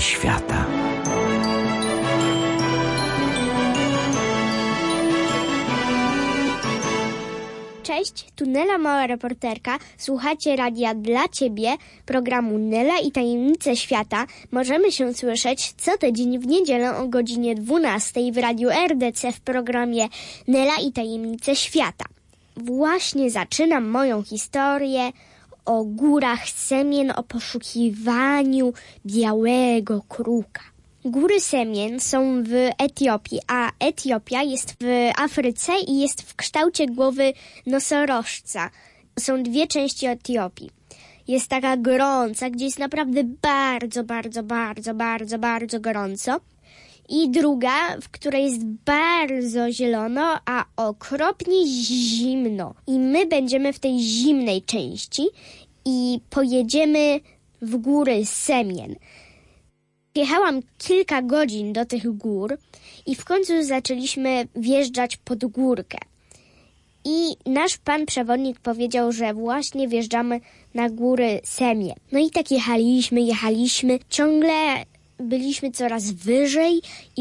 świata. Cześć, tu Nela, mała reporterka. Słuchacie radia dla Ciebie, programu Nela i tajemnice świata. Możemy się słyszeć co tydzień w niedzielę o godzinie 12 w radiu RDC w programie Nela i tajemnice świata. Właśnie zaczynam moją historię o górach Semien, o poszukiwaniu białego kruka. Góry Semien są w Etiopii, a Etiopia jest w Afryce i jest w kształcie głowy nosorożca. Są dwie części Etiopii. Jest taka gorąca, gdzie jest naprawdę bardzo gorąco. I druga, w której jest bardzo zielono, a okropnie zimno. I my będziemy w tej zimnej części i pojedziemy w góry Semien. Jechałam kilka godzin do tych gór i w końcu zaczęliśmy wjeżdżać pod górkę. I nasz pan przewodnik powiedział, że właśnie wjeżdżamy na góry Semien. No i tak jechaliśmy. Ciągle byliśmy coraz wyżej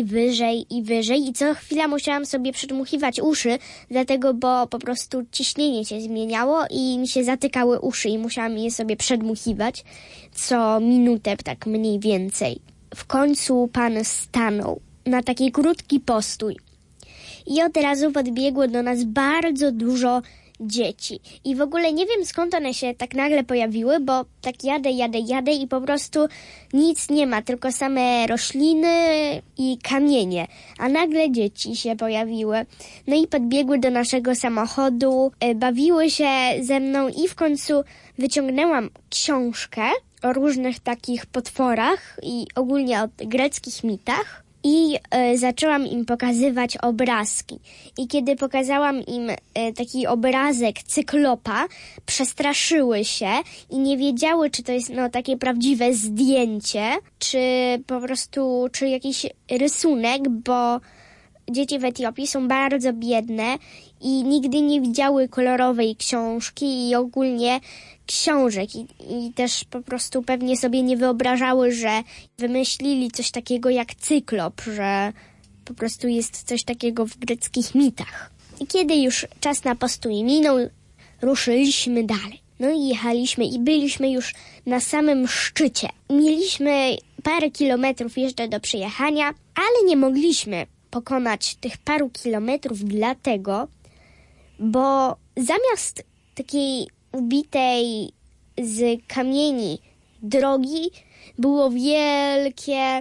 i co chwila musiałam sobie przedmuchiwać uszy, dlatego, bo po prostu ciśnienie się zmieniało i mi się zatykały uszy i musiałam je sobie przedmuchiwać co minutę, tak mniej więcej. W końcu pan stanął na taki krótki postój i od razu podbiegło do nas bardzo dużo dzieci. I w ogóle nie wiem, skąd one się tak nagle pojawiły, bo tak jadę i po prostu nic nie ma, tylko same rośliny i kamienie. A nagle dzieci się pojawiły. No i podbiegły do naszego samochodu, bawiły się ze mną i w końcu wyciągnęłam książkę o różnych takich potworach i ogólnie o greckich mitach. I zaczęłam im pokazywać obrazki. I kiedy pokazałam im taki obrazek cyklopa, przestraszyły się i nie wiedziały, czy to jest takie prawdziwe zdjęcie, czy po prostu, czy jakiś rysunek, bo dzieci w Etiopii są bardzo biedne i nigdy nie widziały kolorowej książki i ogólnie książek i też po prostu pewnie sobie nie wyobrażały, że wymyślili coś takiego jak cyklop, że po prostu jest coś takiego w greckich mitach. I kiedy już czas na postój minął, ruszyliśmy dalej. No i jechaliśmy i byliśmy już na samym szczycie. Mieliśmy parę kilometrów jeszcze do przejechania, ale nie mogliśmy pokonać tych paru kilometrów dlatego, bo zamiast takiej ubitej z kamieni drogi było wielkie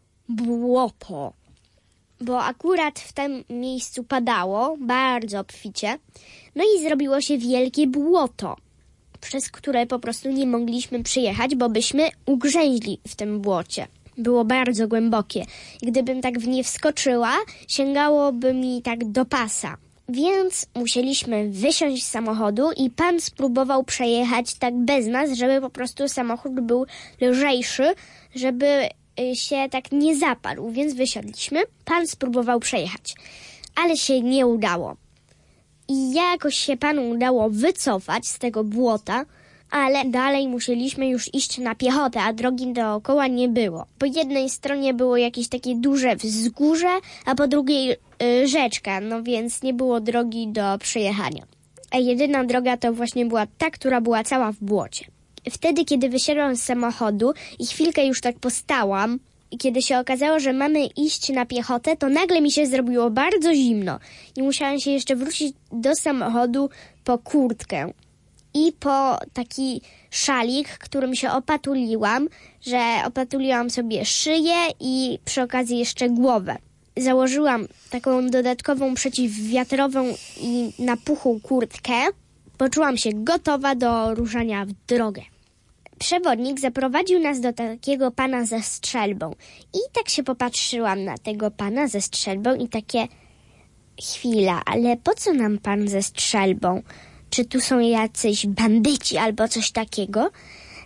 błoto, bo akurat w tym miejscu padało bardzo obficie, no i zrobiło się wielkie błoto, przez które po prostu nie mogliśmy przyjechać, bo byśmy ugrzęźli w tym błocie. Było bardzo głębokie. Gdybym tak w nie wskoczyła, sięgałoby mi tak do pasa. Więc musieliśmy wysiąść z samochodu i pan spróbował przejechać tak bez nas, żeby po prostu samochód był lżejszy, żeby się tak nie zaparł. Więc wysiadliśmy. Pan spróbował przejechać, ale się nie udało. I jakoś się panu udało wycofać z tego błota, ale dalej musieliśmy już iść na piechotę, a drogi dookoła nie było. Po jednej stronie było jakieś takie duże wzgórze, a po drugiej rzeczka, no więc nie było drogi do przejechania. A jedyna droga to właśnie była ta, która była cała w błocie. Wtedy, kiedy wysiadłam z samochodu i chwilkę już tak postałam, i kiedy się okazało, że mamy iść na piechotę, to nagle mi się zrobiło bardzo zimno i musiałam się jeszcze wrócić do samochodu po kurtkę i po taki szalik, którym się opatuliłam, że opatuliłam sobie szyję i przy okazji jeszcze głowę. Założyłam taką dodatkową przeciwwiatrową i napuchłą kurtkę. Poczułam się gotowa do ruszania w drogę. Przewodnik zaprowadził nas do takiego pana ze strzelbą. I tak się popatrzyłam na tego pana ze strzelbą i takie... Chwila, ale po co nam pan ze strzelbą? Czy tu są jacyś bandyci albo coś takiego?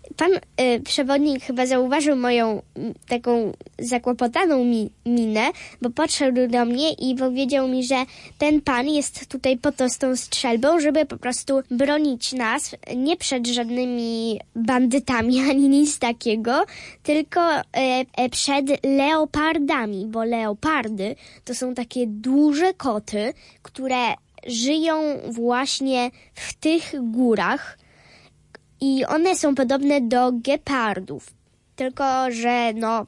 Pan przewodnik chyba zauważył moją taką zakłopotaną minę, bo podszedł do mnie i powiedział mi, że ten pan jest tutaj po to z tą strzelbą, żeby po prostu bronić nas nie przed żadnymi bandytami ani nic takiego, tylko przed leopardami, bo leopardy to są takie duże koty, które żyją właśnie w tych górach i one są podobne do gepardów, tylko że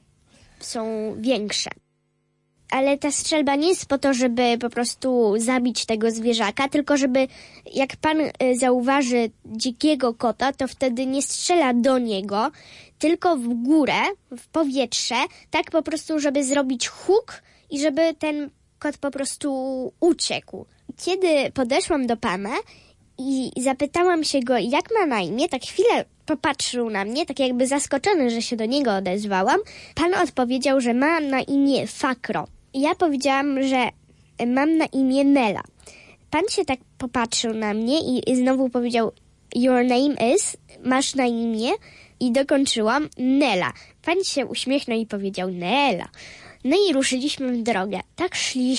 są większe. Ale ta strzelba nie jest po to, żeby po prostu zabić tego zwierzaka, tylko żeby jak pan zauważy dzikiego kota, to wtedy nie strzela do niego, tylko w górę, w powietrze, tak po prostu, żeby zrobić huk i żeby ten kot po prostu uciekł. Kiedy podeszłam do pana i zapytałam się go, jak ma na imię, tak chwilę popatrzył na mnie, tak jakby zaskoczony, że się do niego odezwałam. Pan odpowiedział, że ma na imię Fakro. Ja powiedziałam, że mam na imię Nela. Pan się tak popatrzył na mnie i znowu powiedział, your name is, masz na imię, i dokończyłam Nela. Pan się uśmiechnął i powiedział Nela. No i ruszyliśmy w drogę. Tak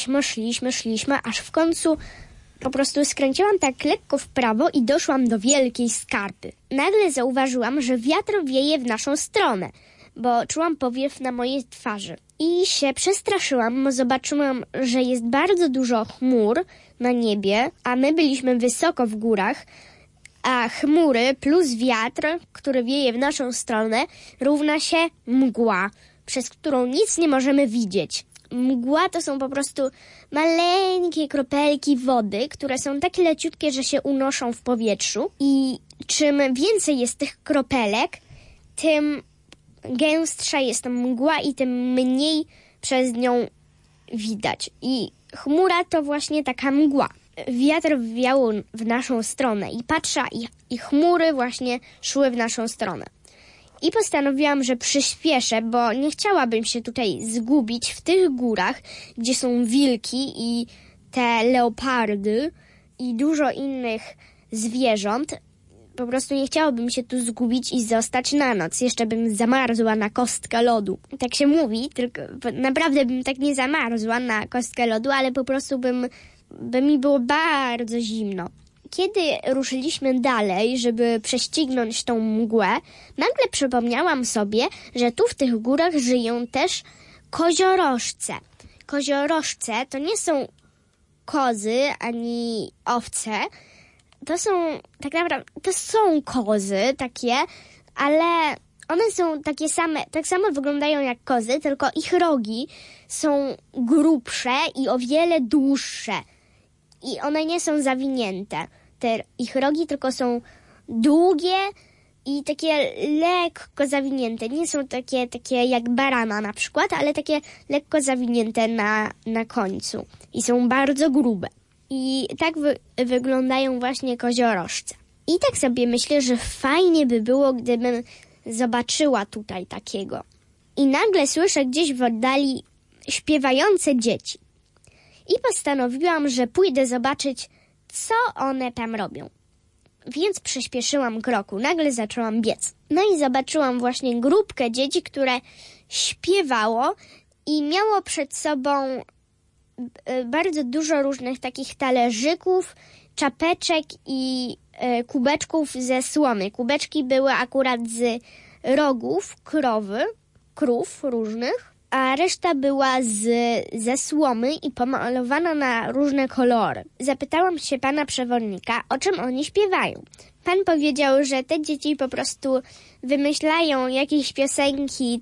szliśmy, aż w końcu po prostu skręciłam tak lekko w prawo i doszłam do wielkiej skarpy. Nagle zauważyłam, że wiatr wieje w naszą stronę, bo czułam powiew na mojej twarzy. I się przestraszyłam, bo zobaczyłam, że jest bardzo dużo chmur na niebie, a my byliśmy wysoko w górach, a chmury plus wiatr, który wieje w naszą stronę, równa się mgła, przez którą nic nie możemy widzieć. Mgła to są po prostu maleńkie kropelki wody, które są tak leciutkie, że się unoszą w powietrzu. I czym więcej jest tych kropelek, tym gęstsza jest ta mgła i tym mniej przez nią widać. I chmura to właśnie taka mgła. Wiatr wiał w naszą stronę i patrzę, i chmury właśnie szły w naszą stronę. I postanowiłam, że przyspieszę, bo nie chciałabym się tutaj zgubić w tych górach, gdzie są wilki i te leopardy i dużo innych zwierząt. Po prostu nie chciałabym się tu zgubić i zostać na noc. Jeszcze bym zamarzła na kostkę lodu. Tak się mówi, tylko naprawdę bym tak nie zamarzła na kostkę lodu, ale po prostu by mi było bardzo zimno. Kiedy ruszyliśmy dalej, żeby prześcignąć tą mgłę, nagle przypomniałam sobie, że tu w tych górach żyją też koziorożce. Koziorożce to nie są kozy ani owce, to są tak naprawdę, to są kozy takie, ale one są takie same, tak samo wyglądają jak kozy, tylko ich rogi są grubsze i o wiele dłuższe. I one nie są zawinięte. Te ich rogi tylko są długie i takie lekko zawinięte. Nie są takie jak barana na przykład, ale takie lekko zawinięte na końcu. I są bardzo grube. I tak wyglądają właśnie koziorożce. I tak sobie myślę, że fajnie by było, gdybym zobaczyła tutaj takiego. I nagle słyszę gdzieś w oddali śpiewające dzieci. I postanowiłam, że pójdę zobaczyć, co one tam robią. Więc przyspieszyłam kroku. Nagle zaczęłam biec. No i zobaczyłam właśnie grupkę dzieci, które śpiewało i miało przed sobą bardzo dużo różnych takich talerzyków, czapeczek i kubeczków ze słomy. Kubeczki były akurat z rogów krów różnych, a reszta była ze słomy i pomalowana na różne kolory. Zapytałam się pana przewodnika, o czym oni śpiewają. Pan powiedział, że te dzieci po prostu wymyślają jakieś piosenki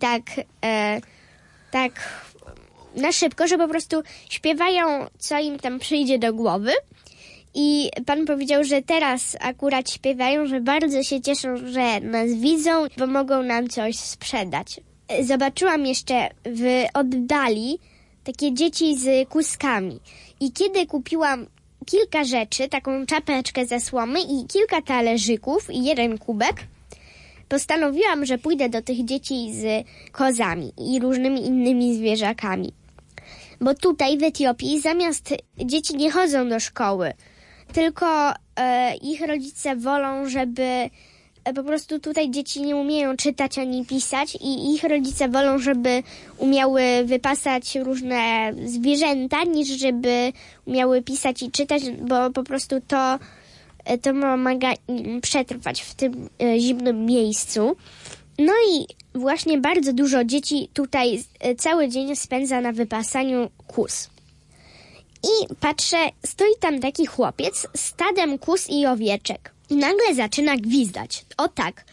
tak na szybko, że po prostu śpiewają, co im tam przyjdzie do głowy. I pan powiedział, że teraz akurat śpiewają, że bardzo się cieszą, że nas widzą, bo mogą nam coś sprzedać. Zobaczyłam jeszcze w oddali takie dzieci z kuskami. I kiedy kupiłam kilka rzeczy, taką czapeczkę ze słomy i kilka talerzyków i jeden kubek, postanowiłam, że pójdę do tych dzieci z kozami i różnymi innymi zwierzakami. Bo tutaj w Etiopii zamiast dzieci nie chodzą do szkoły, tylko ich rodzice wolą, żeby po prostu tutaj dzieci nie umieją czytać ani pisać i ich rodzice wolą, żeby umiały wypasać różne zwierzęta, niż żeby umiały pisać i czytać, bo po prostu to pomaga im przetrwać w tym zimnym miejscu. No i właśnie bardzo dużo dzieci tutaj cały dzień spędza na wypasaniu kóz. I patrzę, stoi tam taki chłopiec z stadem kóz i owieczek. I nagle zaczyna gwizdać. O tak.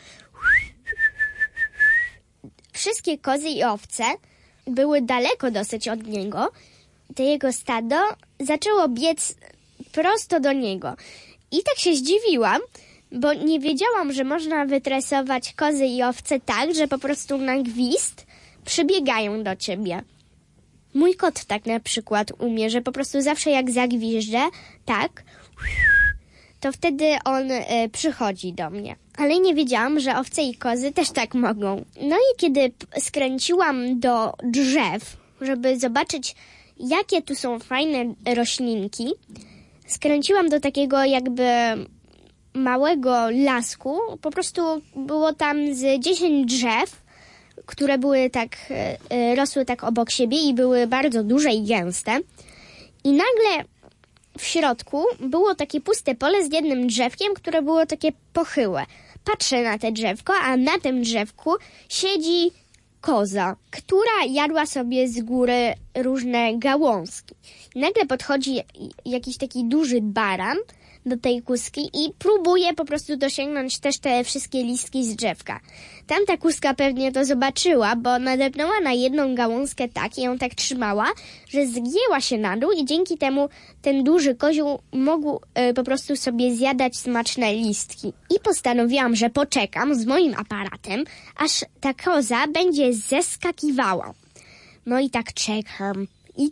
Wszystkie kozy i owce były daleko dosyć od niego. To jego stado zaczęło biec prosto do niego. I tak się zdziwiłam, bo nie wiedziałam, że można wytresować kozy i owce tak, że po prostu na gwizd przybiegają do ciebie. Mój kot tak na przykład umie, że po prostu zawsze jak zagwiżdżę, tak, to wtedy on przychodzi do mnie. Ale nie wiedziałam, że owce i kozy też tak mogą. No i kiedy skręciłam do drzew, żeby zobaczyć, jakie tu są fajne roślinki, skręciłam do takiego jakby małego lasku. Po prostu było tam z 10 drzew, które były tak, rosły tak obok siebie i były bardzo duże i gęste. I nagle w środku było takie puste pole z jednym drzewkiem, które było takie pochyłe. Patrzę na te drzewko, a na tym drzewku siedzi koza, która jadła sobie z góry różne gałązki. I nagle podchodzi jakiś taki duży baran do tej kózki i próbuje po prostu dosięgnąć też te wszystkie listki z drzewka. Tamta kózka pewnie to zobaczyła, bo nadepnęła na jedną gałązkę tak i ją tak trzymała, że zgięła się na dół i dzięki temu ten duży kozioł mógł po prostu sobie zjadać smaczne listki. I postanowiłam, że poczekam z moim aparatem, aż ta koza będzie zeskakiwała. No i tak czekam,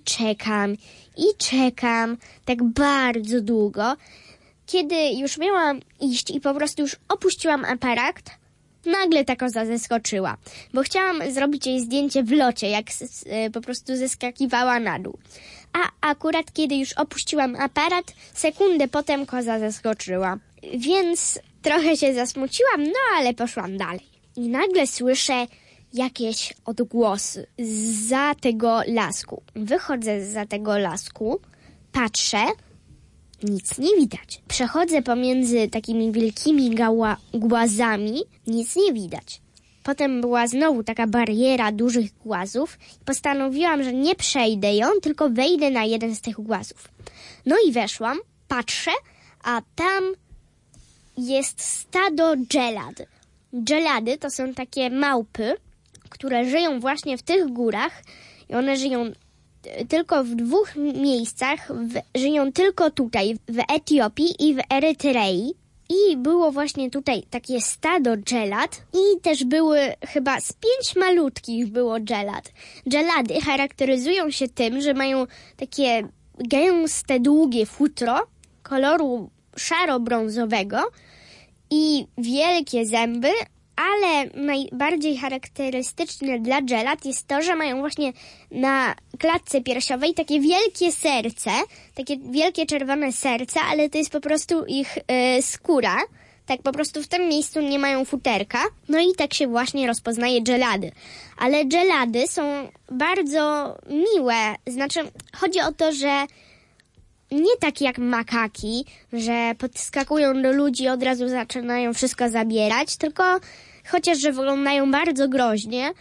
tak bardzo długo. Kiedy już miałam iść i po prostu już opuściłam aparat, nagle ta koza zeskoczyła, bo chciałam zrobić jej zdjęcie w locie, jak po prostu zeskakiwała na dół. A akurat kiedy już opuściłam aparat, sekundę potem koza zeskoczyła. Więc trochę się zasmuciłam, no ale poszłam dalej. I nagle słyszę jakieś odgłosy zza tego lasku. Wychodzę zza tego lasku, patrzę, nic nie widać. Przechodzę pomiędzy takimi wielkimi głazami, nic nie widać. Potem była znowu taka bariera dużych głazów. Postanowiłam, że nie przejdę ją, tylko wejdę na jeden z tych głazów. No i weszłam, patrzę, a tam jest stado dżelad. Dżelady to są takie małpy, które żyją właśnie w tych górach i one żyją tylko w 2 miejscach, żyją tylko tutaj, w Etiopii i w Erytrei. I było właśnie tutaj takie stado dżelad i też były chyba z 5 malutkich było dżelad. Dżelady charakteryzują się tym, że mają takie gęste, długie futro koloru szaro-brązowego i wielkie zęby, ale najbardziej charakterystyczne dla dżelad jest to, że mają właśnie na klatce piersiowej takie wielkie serce, takie wielkie czerwone serce, ale to jest po prostu ich skóra. Tak po prostu w tym miejscu nie mają futerka. No i tak się właśnie rozpoznaje dżelady. Ale dżelady są bardzo miłe. Znaczy, chodzi o to, że nie tak jak makaki, że podskakują do ludzi i od razu zaczynają wszystko zabierać, tylko chociaż, że wyglądają bardzo groźnie,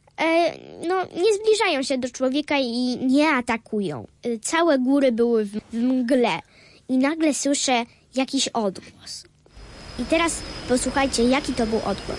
nie zbliżają się do człowieka i nie atakują. Całe góry były w mgle i nagle słyszę jakiś odgłos. I teraz posłuchajcie, jaki to był odgłos.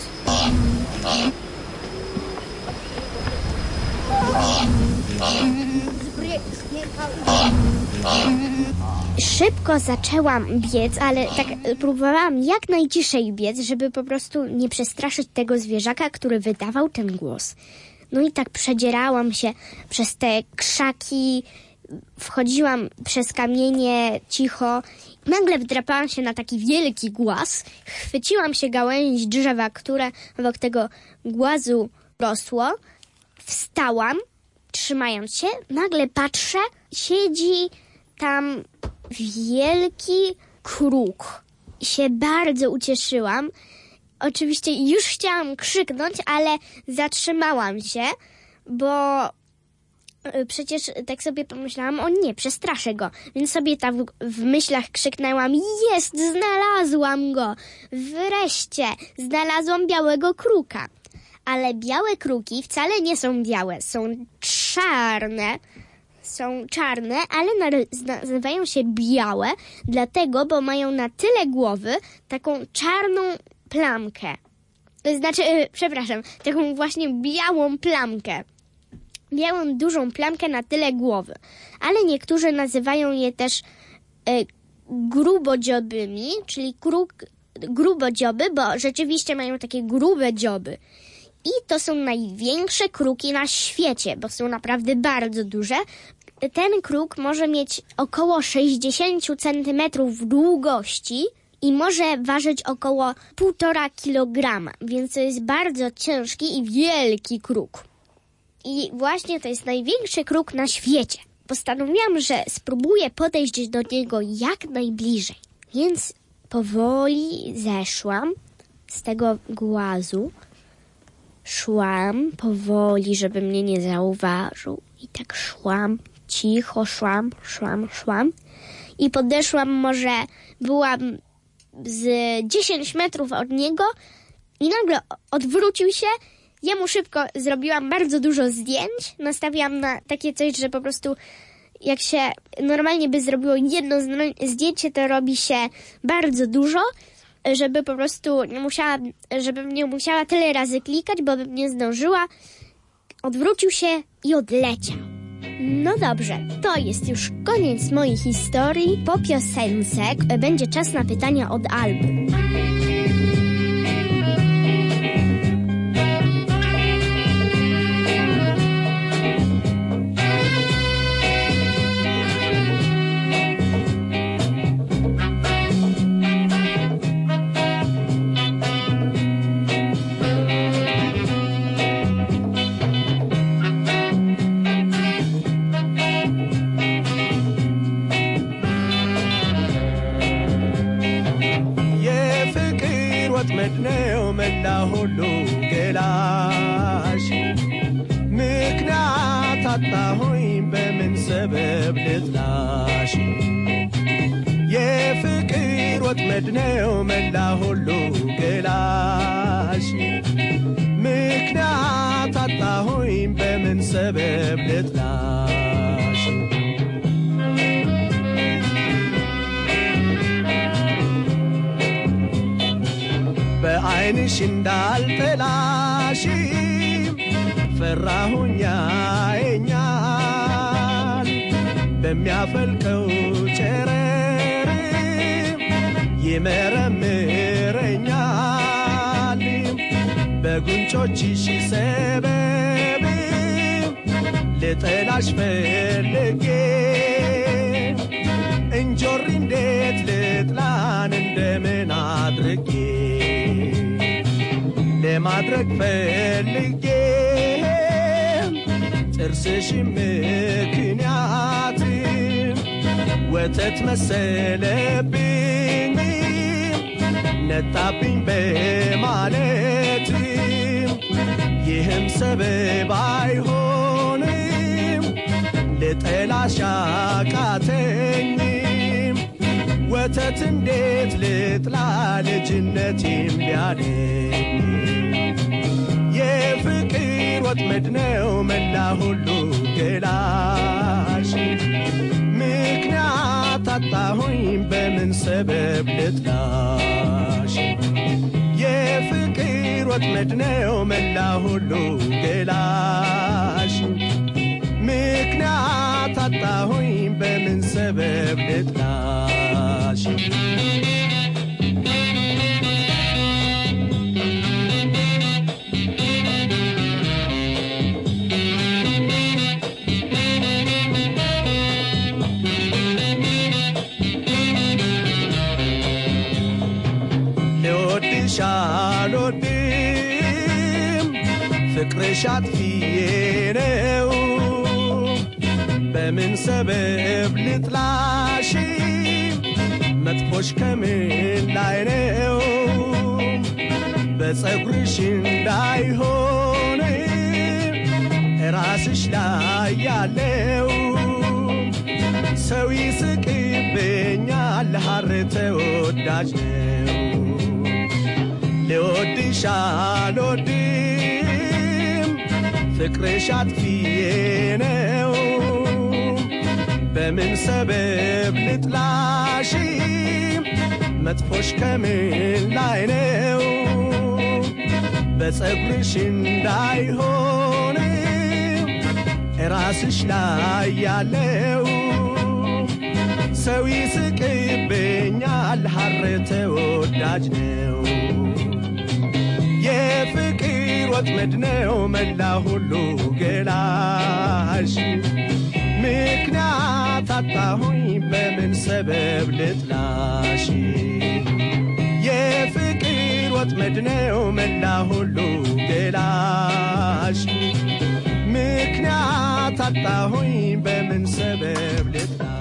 Szybko zaczęłam biec, ale tak próbowałam jak najciszej biec, żeby po prostu nie przestraszyć tego zwierzaka, który wydawał ten głos. No i tak przedzierałam się przez te krzaki, wchodziłam przez kamienie cicho. Nagle wdrapałam się na taki wielki głaz, chwyciłam się gałęzi drzewa, które obok tego głazu rosło, wstałam, trzymając się, nagle patrzę, siedzi tam wielki kruk. Się bardzo ucieszyłam. oczywiście już chciałam krzyknąć, ale zatrzymałam się, bo przecież tak sobie pomyślałam, o nie, przestraszę go. Więc sobie tak w myślach krzyknęłam, jest, znalazłam go. Wreszcie znalazłam białego kruka. Ale białe kruki wcale nie są białe, są czarne. Ale nazywają się białe, dlatego, bo mają na tyle głowy taką czarną plamkę. Taką właśnie białą plamkę. Białą, dużą plamkę na tyle głowy. Ale niektórzy nazywają je też grubodziobymi, czyli grubodzioby, bo rzeczywiście mają takie grube dzioby. I to są największe kruki na świecie, bo są naprawdę bardzo duże. Ten kruk może mieć około 60 centymetrów długości i może ważyć około 1,5 kilograma, więc to jest bardzo ciężki i wielki kruk. I właśnie to jest największy kruk na świecie. Postanowiłam, że spróbuję podejść do niego jak najbliżej. Więc powoli zeszłam z tego głazu. Szłam powoli, żeby mnie nie zauważył. I tak szłam, cicho szłam. I podeszłam, może byłam z 10 metrów od niego i nagle odwrócił się. Ja mu szybko zrobiłam bardzo dużo zdjęć. Nastawiłam na takie coś, że po prostu jak się normalnie by zrobiło jedno zdjęcie, to robi się bardzo dużo, żeby po prostu żebym nie musiała tyle razy klikać, bo bym nie zdążyła. Odwrócił się i odleciał. No dobrze, to jest już koniec mojej historii. Po piosence będzie czas na pytania od Alby. መድነው መላ ሁሉ ገላሽ ምክንያት አጣሁኝ በምን ሰበብ ልጥላሽ የፍቅር ወጥመድ ነው መላ ሁሉ ገላሽ ምክንያት አጣሁኝ በምን ሰበብ ልጥላሽ በዓይንሽ እንዳልጠላሽ ፈራሁኝ ያየኛል በሚያፈልቀው ጨረር ይመረምረኛል በጉንጮችሽ ሰበብ ልጠላሽ ፈልጌ እንጆሪ እንዴት ልጥላን እንደምን አድርጌ ለማድረግ ፈልጌ ጥርስሽ ምክንያት ወተት መሰለብኝ ነጣብኝ በማለት ይህም ሰበብ አይሆንም ልጠላሽ አቃተኝ ወተት እንዴት ልጥላ ልጅነቴም ቢያለኝ የፍቅር ወጥመድ ነው መላ ሁሉ ገላሽ ምክንያት አጣሁኝ በምን ሰበብ ልጥላሽ የፍቅር ወጥመድ ነው መላ ሁሉ ገላሽ ምክንያት አጣሁኝ በምን ሰበብ ልጥላሽ ልወድሽ አልወድም ፍቅርሽ አጥፊዬ ነው በምን ሰበብ ልጥላሽ መጥፎሽ ከምን ላይ ነው በፀጉርሽ እንዳይሆን ራስሽ ላይ ያለው ሰው ይስቅብኛል ሐር ተወዳጅ ነው ልወድሽ አልወድም ፍቅርሽ አጥፊዬ ነው በምን ሰበብ ልጥላሽ መጥፎሽ ከምን ላይ ነው በፀጉርሽ እንዳይሆን ራስሽ ላይ ያለው ሰው ይስቅብኛል ሐር ተወዳጅ ነው የፍቅር ወጥመድ ነው መላ ሁሉ ገላሽ ምክንያት አጣሁኝ በምን ሰበብ ልጥላሽ የፍቅር ወጥመድ ነው መላ ሁሉ ገላሽ ምክንያት አጣሁኝ በምን ሰበብ ልጥላሽ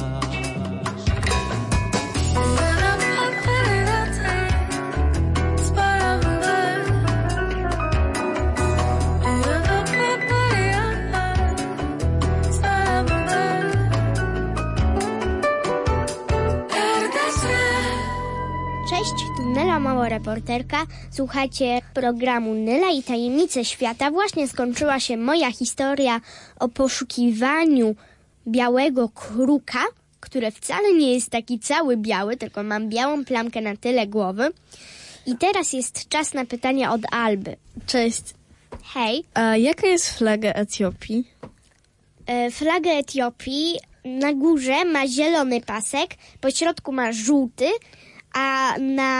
Cześć, tu Nela, mała reporterka. Słuchajcie programu Nela i tajemnice świata. Właśnie skończyła się moja historia o poszukiwaniu białego kruka, który wcale nie jest taki cały biały, tylko mam białą plamkę na tyle głowy. I teraz jest czas na pytania od Alby. Cześć. Hej. A jaka jest flaga Etiopii? Flagę Etiopii na górze ma zielony pasek, po środku ma żółty, a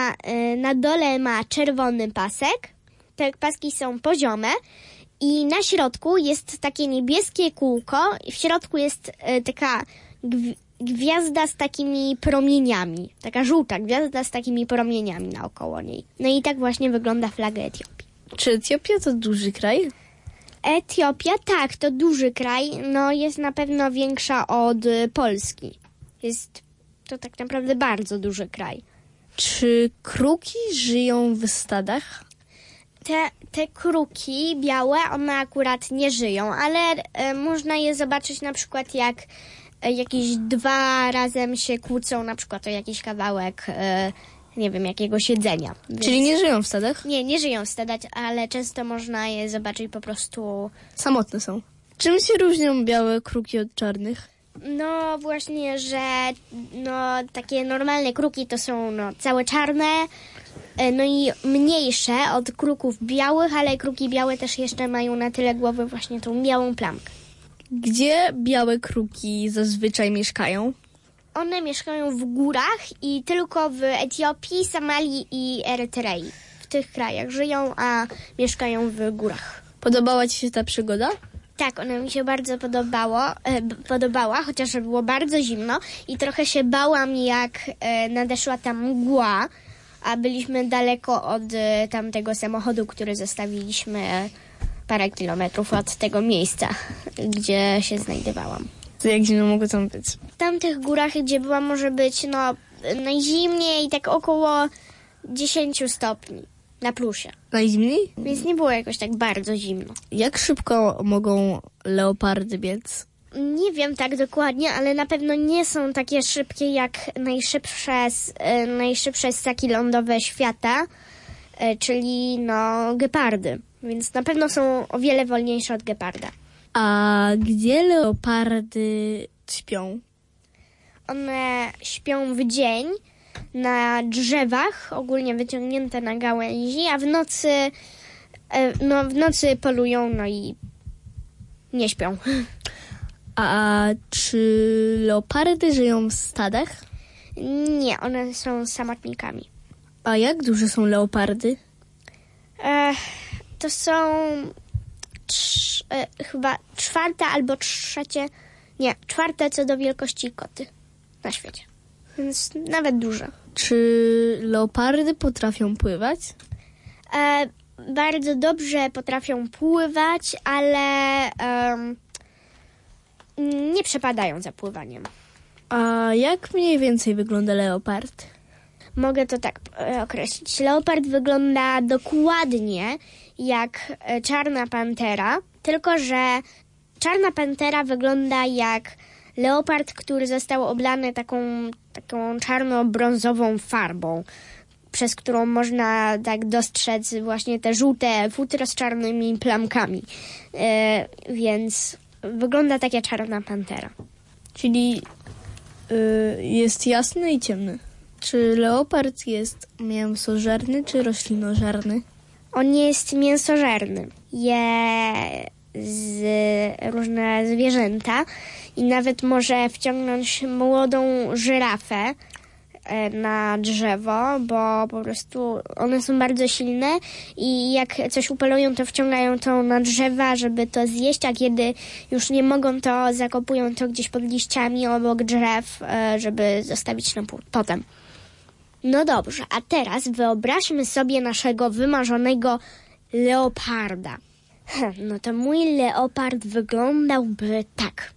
na dole ma czerwony pasek. Te paski są poziome i na środku jest takie niebieskie kółko i w środku jest taka gwiazda z takimi promieniami. Taka żółta gwiazda z takimi promieniami naokoło niej. No i tak właśnie wygląda flaga Etiopii. Czy Etiopia to duży kraj? Etiopia, tak, to duży kraj. No jest na pewno większa od Polski. Jest to tak naprawdę bardzo duży kraj. Czy kruki żyją w stadach? Te kruki białe, one akurat nie żyją, ale można je zobaczyć na przykład jak jakieś dwa razem się kłócą na przykład o jakiś kawałek, nie wiem, jakiegoś jedzenia. Więc... Czyli nie żyją w stadach? Nie żyją w stadach, ale często można je zobaczyć po prostu... Samotne są. Czym się różnią białe kruki od czarnych? No właśnie, że takie normalne kruki to są całe czarne, no i mniejsze od kruków białych, ale kruki białe też jeszcze mają na tyle głowy właśnie tą białą plamkę. Gdzie białe kruki zazwyczaj mieszkają? One mieszkają w górach i tylko w Etiopii, Somalii i Erytrei. W tych krajach żyją, a mieszkają w górach. Podobała ci się ta przygoda? Tak, ona mi się bardzo podobała, chociaż było bardzo zimno i trochę się bałam, jak nadeszła ta mgła, a byliśmy daleko od tamtego samochodu, który zostawiliśmy parę kilometrów od tego miejsca, gdzie się znajdowałam. To jak zimno mogło tam być? W tamtych górach, gdzie byłam, może być najzimniej, tak około 10 stopni na plusie. Najzimniej? Więc nie było jakoś tak bardzo zimno. Jak szybko mogą leopardy biec? Nie wiem tak dokładnie, ale na pewno nie są takie szybkie jak najszybsze ssaki lądowe świata, czyli gepardy. Więc na pewno są o wiele wolniejsze od geparda. A gdzie leopardy śpią? One śpią w dzień na drzewach, ogólnie wyciągnięte na gałęzi, a w nocy polują, i nie śpią. A czy leopardy żyją w stadach? Nie, one są samotnikami. A jak duże są leopardy? To są chyba czwarte co do wielkości koty na świecie. Więc nawet duże. Czy leopardy potrafią pływać? Bardzo dobrze potrafią pływać, ale nie przepadają za pływaniem. A jak mniej więcej wygląda leopard? mogę to tak określić. Leopard wygląda dokładnie jak czarna pantera, tylko że czarna pantera wygląda jak leopard, który został oblany taką czarno-brązową farbą, przez którą można tak dostrzec właśnie te żółte futro z czarnymi plamkami. Więc wygląda tak jak czarna pantera. Czyli jest jasny i ciemny. Czy leopard jest mięsożerny czy roślinożerny? On jest mięsożerny. Je różne zwierzęta i nawet może wciągnąć młodą żyrafę na drzewo, bo po prostu one są bardzo silne i jak coś upolują, to wciągają to na drzewa, żeby to zjeść, a kiedy już nie mogą, to zakopują to gdzieś pod liściami obok drzew, żeby zostawić na potem. No dobrze, a teraz wyobraźmy sobie naszego wymarzonego leoparda. No to mój leopard wyglądałby tak.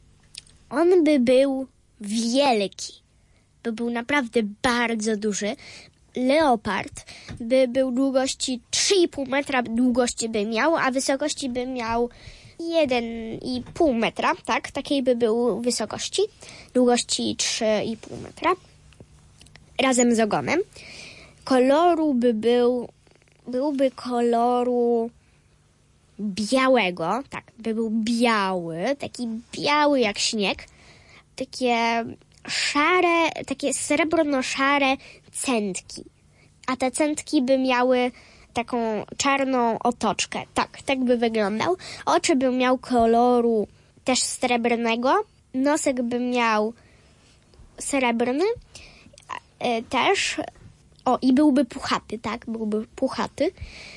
On by był wielki. By był naprawdę bardzo duży. Leopard by był długości 3,5 metra długości by miał, a wysokości by miał 1,5 metra, tak? Takiej by był wysokości. Długości 3,5 metra. Razem z ogonem. Koloru byłby koloru białego, tak, by był biały, taki biały jak śnieg. Takie szare, takie srebrno-szare cętki. A te cętki by miały taką czarną otoczkę. Tak by wyglądał. Oczy by miał koloru też srebrnego. Nosek by miał srebrny też. O, i byłby puchaty, tak? Byłby puchaty.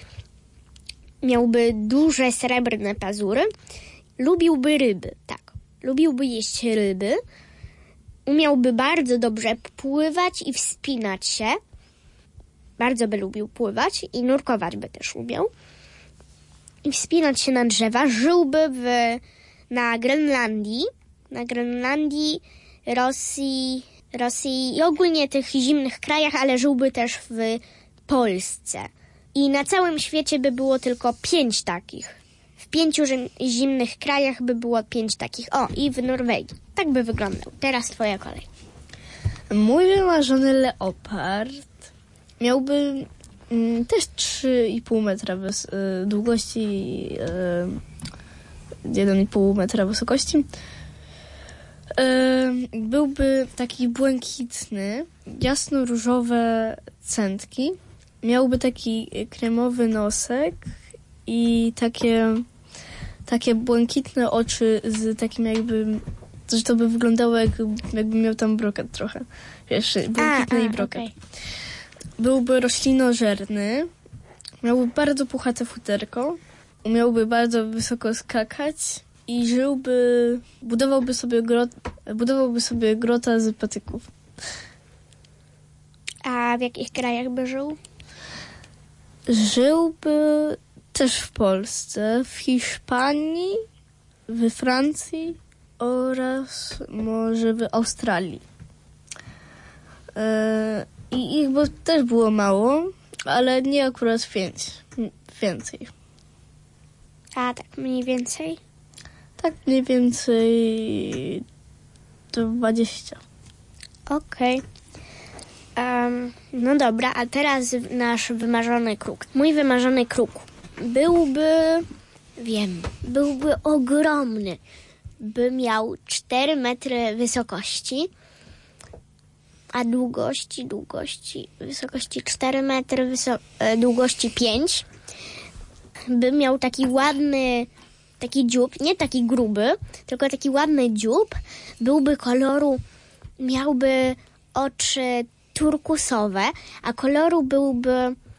Miałby duże srebrne pazury. Lubiłby ryby, tak. Lubiłby jeść ryby. Umiałby bardzo dobrze pływać i wspinać się. Bardzo by lubił pływać i nurkować by też umiał. I wspinać się na drzewa. Żyłby na Grenlandii. Na Grenlandii, Rosji i ogólnie tych zimnych krajach, ale żyłby też w Polsce. I na całym świecie by było tylko 5 takich. W 5 zimnych krajach by było 5 takich. O, i w Norwegii. Tak by wyglądał. Teraz twoja kolej. Mój wymarzony leopard miałby też 3,5 metra długości i 1,5 metra wysokości. Byłby taki błękitny, jasno-różowe cętki. Miałby taki kremowy nosek i takie błękitne oczy z takim jakby, że to by wyglądało jakby miał tam brokat trochę. Wiesz, błękitny i brokat. Okay. Byłby roślinożerny, miałby bardzo puchate futerko, umiałby bardzo wysoko skakać i budowałby sobie grota z patyków. A w jakich krajach by żył? Żyłby też w Polsce, w Hiszpanii, we Francji oraz może w Australii. I ich też było mało, ale nie akurat 5. Więcej. A tak mniej więcej? Tak mniej więcej 20. Okej. No dobra, a teraz nasz wymarzony kruk. Mój wymarzony kruk byłby ogromny. By miał 4 metry wysokości, a wysokości 4 metry, długości 5. By miał taki ładny, taki dziób, nie taki gruby, tylko taki ładny dziób. Byłby koloru, miałby oczy turkusowe, a koloru byłby,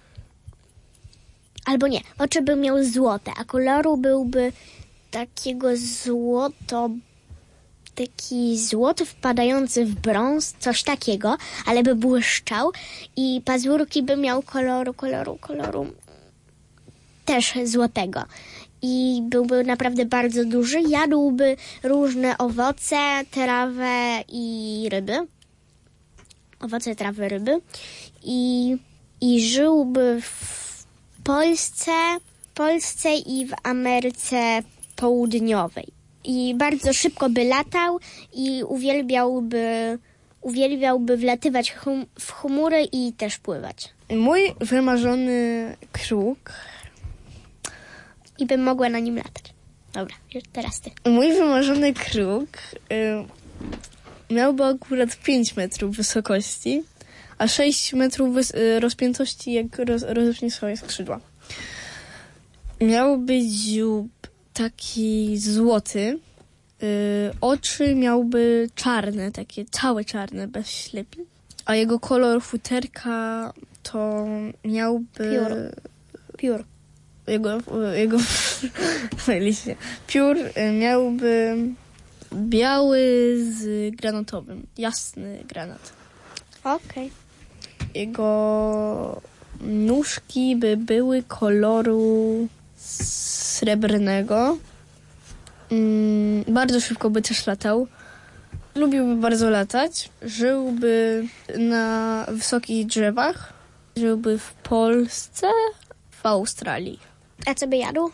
albo nie, oczy by miał złote, a koloru byłby takiego taki złoty wpadający w brąz, coś takiego, ale by błyszczał i pazurki by miał koloru też złotego. I byłby naprawdę bardzo duży. Jadłby różne owoce, trawę i ryby. owoce, trawy, ryby i żyłby w Polsce i w Ameryce Południowej. I bardzo szybko by latał i uwielbiałby wlatywać w chmury i też pływać. Mój wymarzony kruk. I bym mogła na nim latać. Dobra, teraz ty. Mój wymarzony kruk miałby akurat 5 metrów wysokości, a 6 metrów rozpiętości, jak rozrośnie swoje skrzydła. Miałby dziób taki złoty, oczy miałby czarne, takie całe czarne, bez ślepi, a jego kolor futerka to miałby... Piór. Jego piór miałby biały z granatowym, jasny granat. Okej. Jego nóżki by były koloru srebrnego. Bardzo szybko by też latał. Lubiłby bardzo latać. Żyłby na wysokich drzewach. Żyłby w Polsce, w Australii. A co by jadł?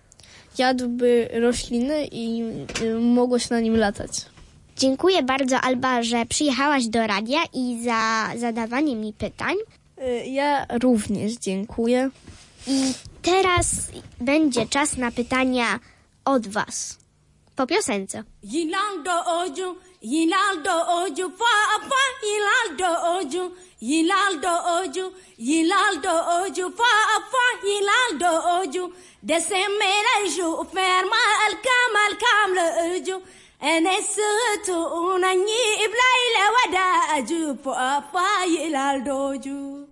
Jadłby rośliny i mogło się na nim latać. Dziękuję bardzo, Alba, że przyjechałaś do radia i za zadawanie mi pytań. Ja również dziękuję. I teraz będzie czas na pytania od was. Po piosence. Yinaldo oju, Yinaldo oju, fa Yinaldo oju, Yinaldo oju, Yinaldo oju, fa Yinaldo oju. Desemera ju ferma al kam le oju. Enesutu unani iblaila wada aju, fa Yinaldo oju.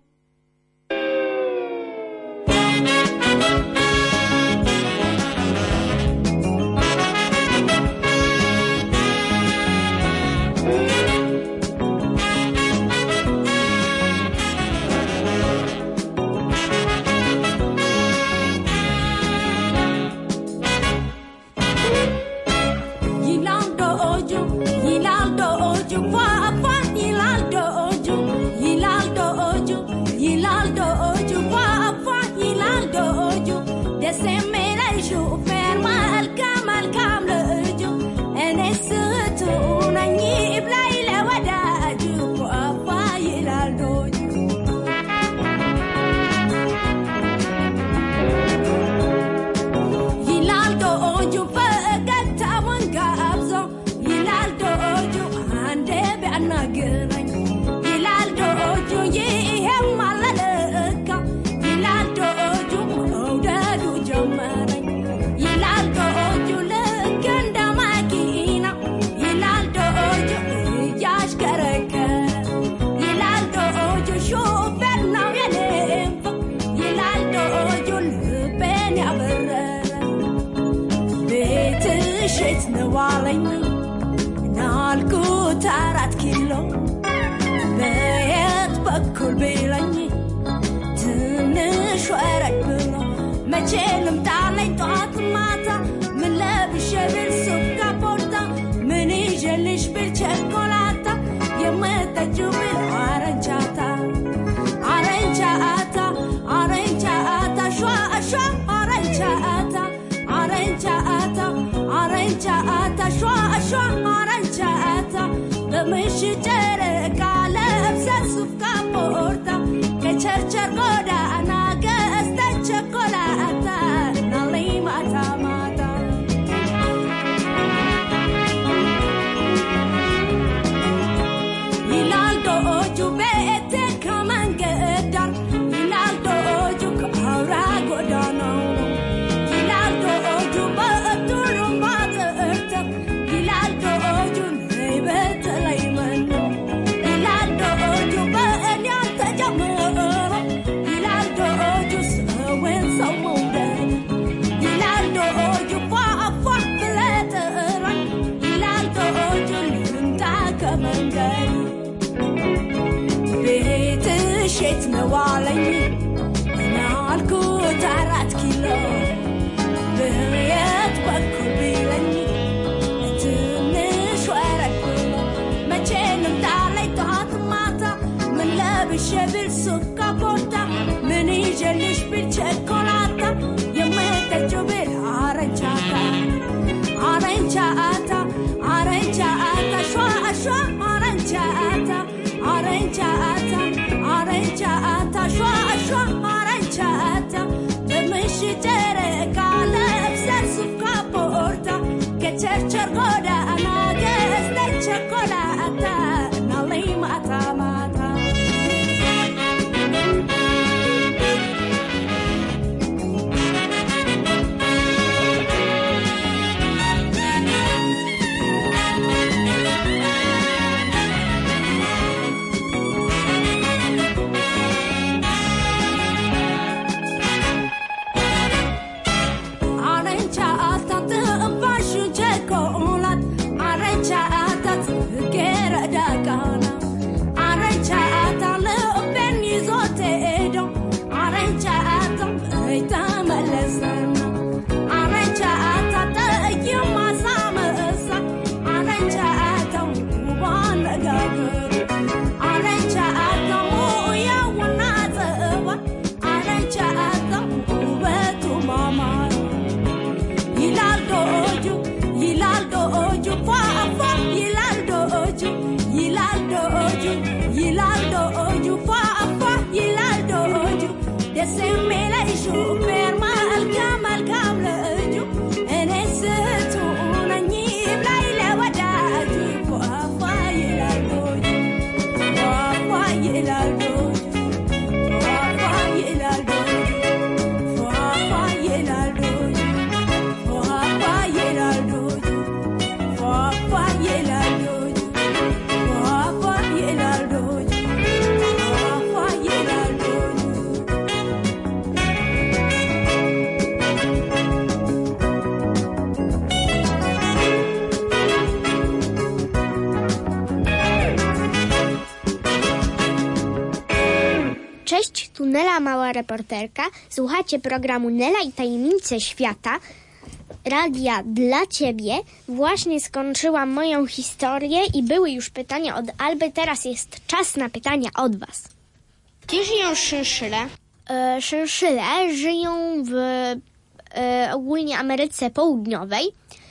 Mata ብሸብል ሱካ ቦርታ ምን ይጀልሽ ብቸኮላታ የምትጨብል አረንቻታ አረንቻታ አረንቻታ ሸዋ ሸዋ አረንቻታ አረንቻታ አረንቻታ ሸዋ ሸዋ አረንቻታ በምሽት ጨረቃ ለብሰን ሱካ ቦርታ ከቸርቸር ጎዳና ገዝተን ቸኮላታ ናለይ ማታ ማታ Cześć, tu Nela, mała reporterka. Słuchacie programu Nela i tajemnice świata. Radia dla ciebie. Właśnie skończyłam moją historię i były już pytania od Alby. Teraz jest czas na pytania od was. Gdzie żyją szynszyle? Szynszyle żyją w ogólnie Ameryce Południowej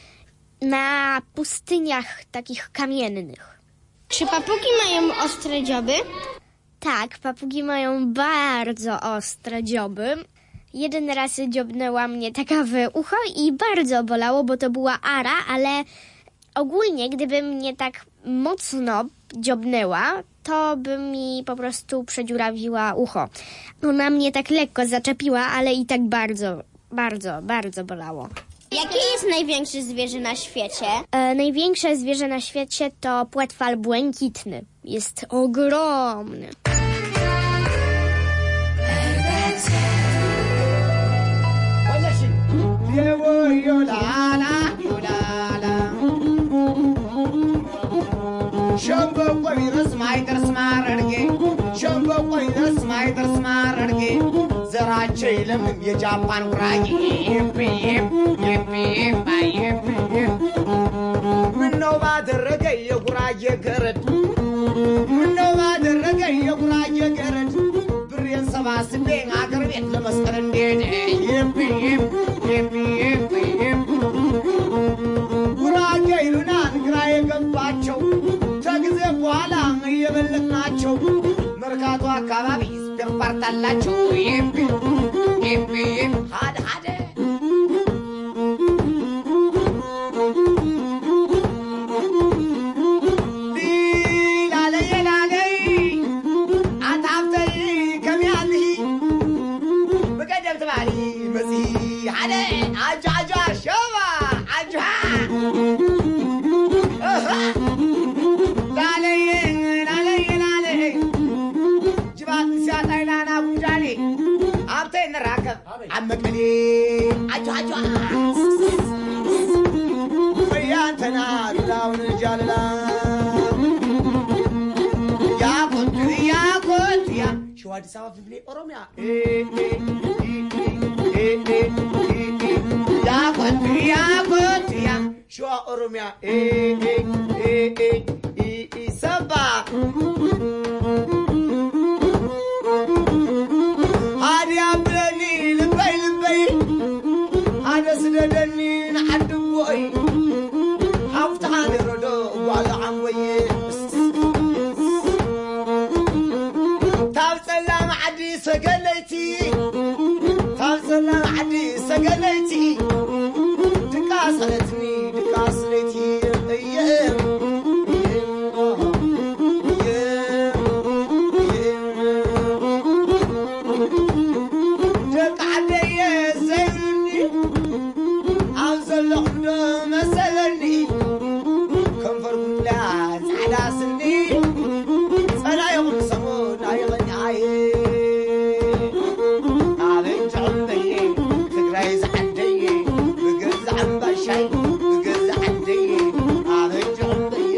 na pustyniach takich kamiennych. Czy papugi mają ostre dzioby? Tak, papugi mają bardzo ostre dzioby. Jeden raz dziobnęła mnie taka w ucho i bardzo bolało, bo to była ara, ale ogólnie gdyby mnie tak mocno dziobnęła, to by mi po prostu przedziurawiła ucho. Ona mnie tak lekko zaczepiła, ale i tak bardzo bolało. Jakie jest największe zwierzę na świecie? Największe zwierzę na świecie to płetwal błękitny. Jest ogromny. ዘራቸው ለምን የጃፓን ጉራጌ ምነው ባደረገ የጉራጌ ገረድ ምነው ባደረገ የጉራጌ ገረድ ብሬን ሰባስቤ አገር ቤት ለመስቀል እንደሄደ ጉራጌ ይሉናል ግራ የገባቸው ከጊዜ በኋላ እየበለጥናቸው መርካቶ አካባቢ ስፐርታላቸው ሀደ ሀደ አመቀሌ አጃጃ ፈያንተና ዱላውን ጃለላ ያቆት ያ ሸዋ አዲስ አበባ ፍልፍሌ ኦሮሚያ ያቆት ያ ሸዋ ኦሮሚያ ሰባ ሰገለይቲ ካብ ዘላ ዓዲ ሰገለይቲ ድቃሰለትኒ ድቃስለይቲ እየ ደቂ ዓደየ ዘይብኒ ኣብ ዘለኹዶ መሰለኒ ከንፈር ጉንዳ ፃዕዳ ስኒ ጸላኢ ኩሉ ሰሙን ኣይቐኒዓየ ኣበይ ትዕበየ ትግራይ ዝዓደየ ብገዛ ኣምባሻይ ብገዛ ዓደየ ኣበይ ትዕበየ.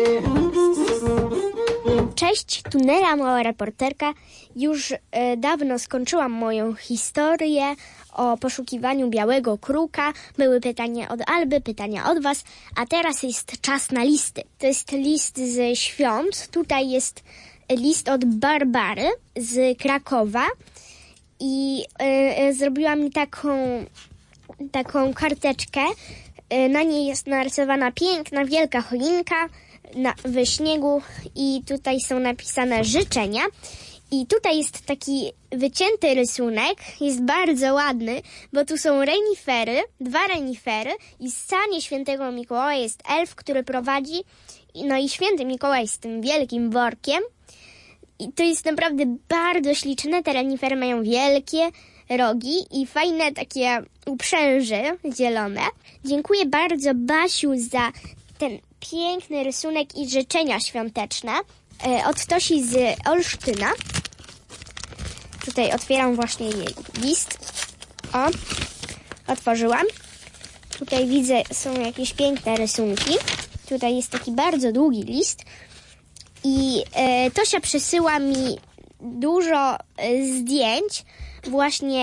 Cześć, tu Nela, mała reporterka. Już dawno skończyłam moją historię o poszukiwaniu białego kruka. Były pytania od Alby, pytania od was, a teraz jest czas na listy. To jest list ze świąt. Tutaj jest list od Barbary z Krakowa i zrobiła mi taką karteczkę. Na niej jest narysowana piękna, wielka choinka w śniegu i tutaj są napisane życzenia. I tutaj jest taki wycięty rysunek, jest bardzo ładny, bo tu są renifery, 2 renifery i w stanie świętego Mikołaja jest elf, który prowadzi, no i święty Mikołaj z tym wielkim workiem. I to jest naprawdę bardzo śliczne, te renifery mają wielkie rogi i fajne takie uprzęże zielone. Dziękuję bardzo Basiu za ten piękny rysunek i życzenia świąteczne. Od Tosi z Olsztyna. Tutaj otwieram właśnie jej list. O, otworzyłam. Tutaj widzę, są jakieś piękne rysunki. Tutaj jest taki bardzo długi list. I Tosia przysyła mi dużo zdjęć właśnie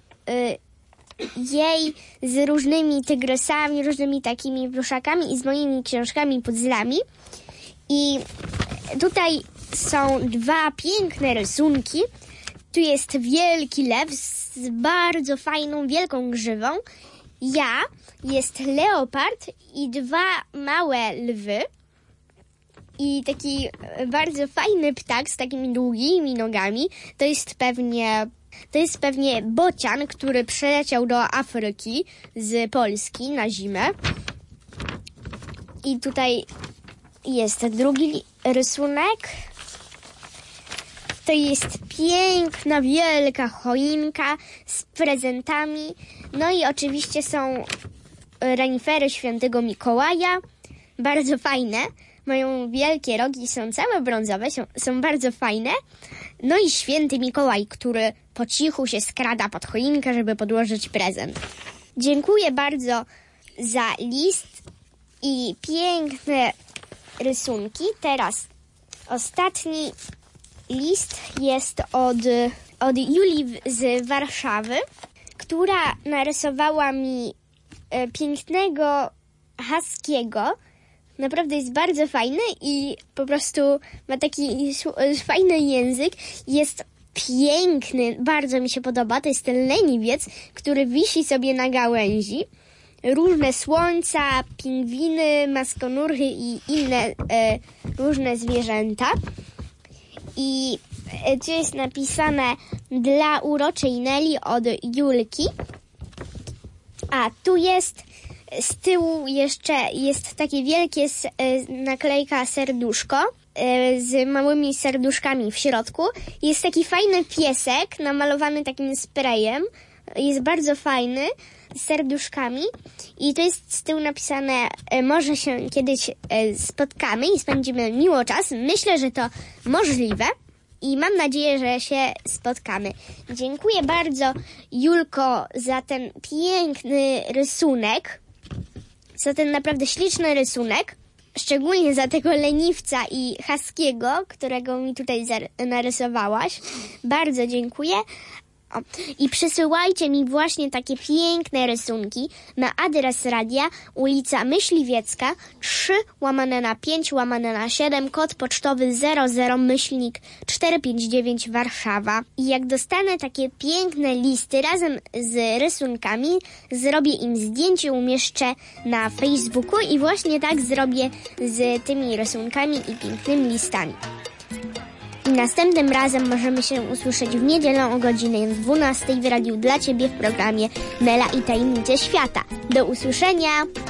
jej z różnymi tygrysami, różnymi takimi pluszakami i z moimi książkami, puzzlami. I tutaj są 2 piękne rysunki. Tu jest wielki lew z bardzo fajną, wielką grzywą. Jest leopard i 2 małe lwy. I taki bardzo fajny ptak z takimi długimi nogami. To jest pewnie bocian, który przyleciał do Afryki z Polski na zimę. I tutaj jest drugi rysunek. To jest piękna, wielka choinka z prezentami. No i oczywiście są renifery świętego Mikołaja. Bardzo fajne. Mają wielkie rogi, są całe brązowe, są bardzo fajne. No i święty Mikołaj, który po cichu się skrada pod choinkę, żeby podłożyć prezent. Dziękuję bardzo za list i piękne rysunki. Teraz ostatni list jest od Julii z Warszawy, która narysowała mi pięknego haskiego. Naprawdę jest bardzo fajny i po prostu ma taki fajny język. Jest piękny, bardzo mi się podoba. To jest ten leniwiec, który wisi sobie na gałęzi. Różne słońca, pingwiny, maskonurchy i inne różne zwierzęta. I tu jest napisane dla uroczej Neli od Julki. A tu jest z tyłu jeszcze jest takie wielkie naklejka serduszko z małymi serduszkami w środku. Jest taki fajny piesek namalowany takim sprayem. Jest bardzo fajny z serduszkami. I to jest z tyłu napisane może się kiedyś spotkamy i spędzimy miło czas. Myślę, że to możliwe. I mam nadzieję, że się spotkamy. Dziękuję bardzo Julko za ten piękny rysunek. Za ten naprawdę śliczny rysunek. Szczególnie za tego leniwca i haskiego, którego mi tutaj narysowałaś. Bardzo dziękuję. I przysyłajcie mi właśnie takie piękne rysunki na adres radia ulica Myśliwiecka 3/5/7 kod pocztowy 00/459 Warszawa. I jak dostanę takie piękne listy razem z rysunkami, zrobię im zdjęcie, umieszczę na Facebooku i właśnie tak zrobię z tymi rysunkami i pięknymi listami. I następnym razem możemy się usłyszeć w niedzielę o godzinie 12 w radiu dla Ciebie w programie Nela i tajemnice świata. Do usłyszenia!